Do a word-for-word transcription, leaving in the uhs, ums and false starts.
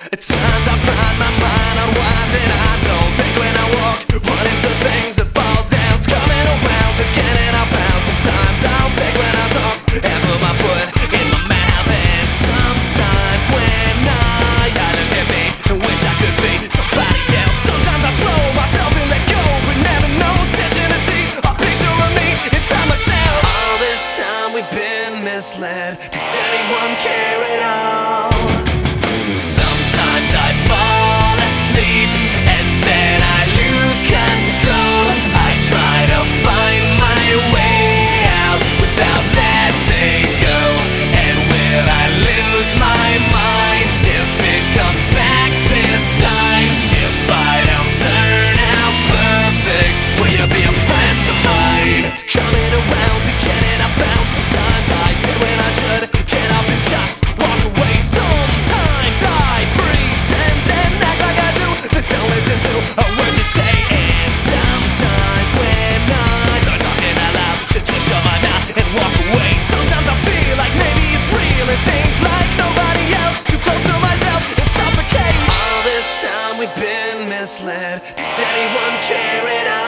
At times I find my mind unwinds and I don't think when I walk. Run into things that fall down. It's coming around again and I found sometimes I'll think when I talk and put my foot in my mouth. And sometimes when I, I look at me and wish I could be somebody else. Sometimes I throw myself and let go, but never no intention to see a picture of me and try myself. All this time we've been misled. Does anyone care at all? Sometimes I fall asleep and then I lose control. I try to find my way out without letting go. And will I lose my mind if it comes back this time? If I don't turn out perfect, will you be a friend of mine? It's coming around again and I found sometimes I sit when I should get up and just walk away. Sometimes I pretend and act like I do, but don't listen to a word you say. And sometimes when I start talking out loud, should just shut my mouth and walk away. Sometimes I feel like maybe it's real and think like nobody else, too close to myself and suffocate. All this time we've been misled. Does anyone care at all?